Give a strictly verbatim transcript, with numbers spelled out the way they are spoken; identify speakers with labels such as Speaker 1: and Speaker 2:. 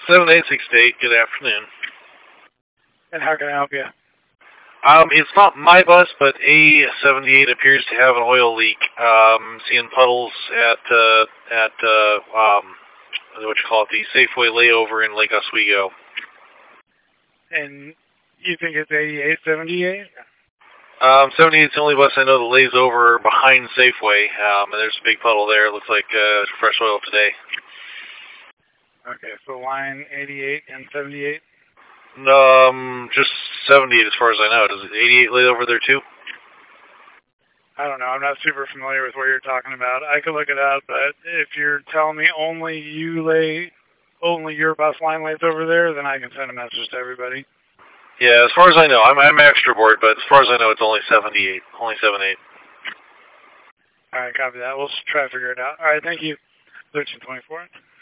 Speaker 1: seven eight six eight, good afternoon.
Speaker 2: And how can I help you?
Speaker 1: Um, it's not my bus, but A seventy-eight appears to have an oil leak. Um, seeing puddles at, uh, at, uh, um, what you call it, the Safeway layover in Lake Oswego.
Speaker 2: And you think it's eighty-eight seventy-eight?
Speaker 1: Um, seventy-eight is the only bus I know that lays over behind Safeway, um, and there's a big puddle there. It looks like, uh, fresh oil today.
Speaker 2: Okay, so line eighty-eight and seventy-eight?
Speaker 1: Um, just seventy-eight as far as I know. Does eighty-eight lay over there too?
Speaker 2: I don't know. I'm not super familiar with what you're talking about. I could look it up, but if you're telling me only you lay, only your bus line lays over there, then I can send a message to everybody.
Speaker 1: Yeah, as far as I know, I'm I'm extra board, but as far as I know, it's only seventy-eight, only seven eight.
Speaker 2: All right, copy that. We'll try to figure it out. All right, thank you. thirteen twenty-four.